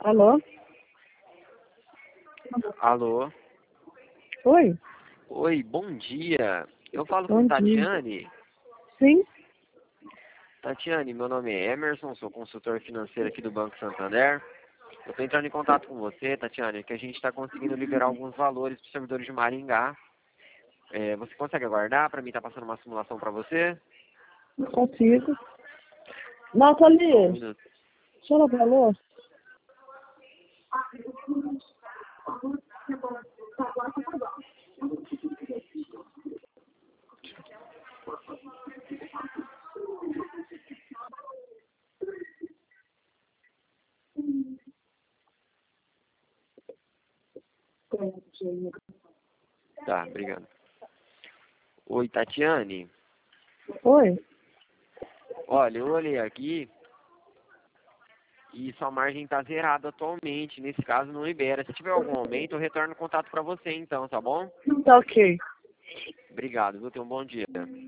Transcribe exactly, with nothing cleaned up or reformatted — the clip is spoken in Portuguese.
Alô? Alô? Oi? Oi, bom dia. Eu falo Bom com dia. Tatiane. Sim? Tatiane, meu nome é Emerson, sou consultor financeiro aqui do Banco Santander. Eu estou entrando em contato com você, Tatiane, que a gente está conseguindo liberar alguns valores para os servidores de Maringá. É, você consegue aguardar para mim estar passando uma simulação para você? Consigo. Só um Nathalie, minuto. deixa eu lavar a louça. Tá, obrigado. Oi, Tatiane. Oi? Olha, eu olhei aqui e sua margem está zerada atualmente. Nesse caso, não libera. Se tiver algum aumento, eu retorno o contato para você então, tá bom? Tá ok. Obrigado, viu? Tenha um bom dia.